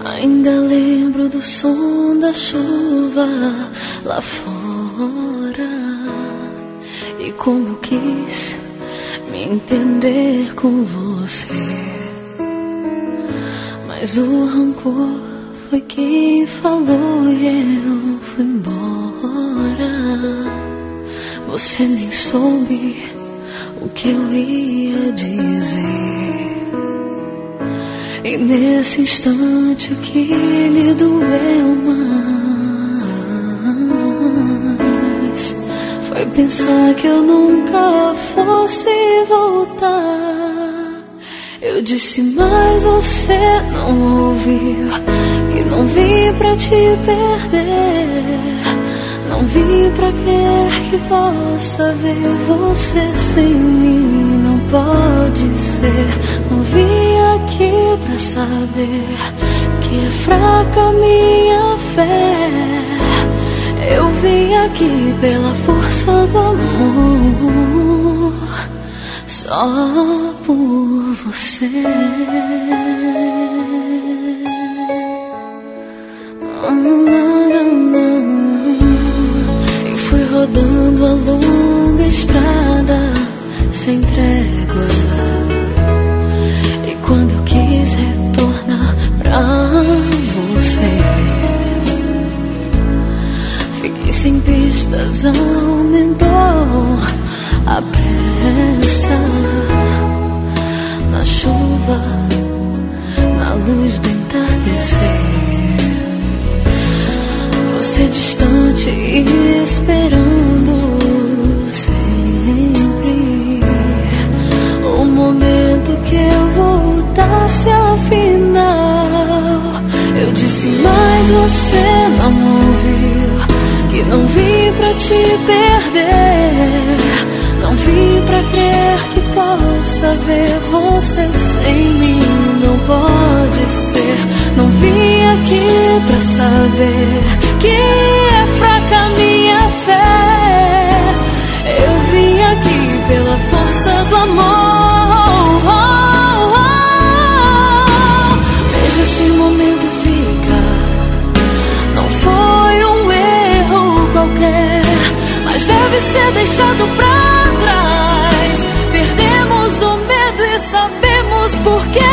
Ainda lembro do som da chuva lá fora e como eu quis me entender com você, mas o rancor foi quem falou e eu fui embora. Você nem soube o que eu ia dizer, e nesse instante o que lhe doeu mais foi pensar que eu nunca fosse voltar. Eu disse, mas você não ouviu, que não vim pra te perder, não vim pra crer que possa ver você sem mim. Não pode ser, não vim aqui pra saber que é fraca minha fé. Eu vim aqui pela força do amor, só por você. E fui rodando a longa estrada sem trégua, e quando eu quis retornar pra você, fiquei sem pistas, aumentou a pressa. Na chuva, na luz do entardecer, você distante e esperando sempre o momento que eu voltasse afinal. Eu disse, mas você não ouviu, que não vim pra te perder, não vim pra crer que possa ver você sem mim. Não pode ser, não vim aqui pra saber que é fraca minha fé. Eu vim aqui pela força do amor. Veja esse momento fica, não foi um erro qualquer, mas deve ser deixado pra trás. Perdemos o medo e sabemos por quê.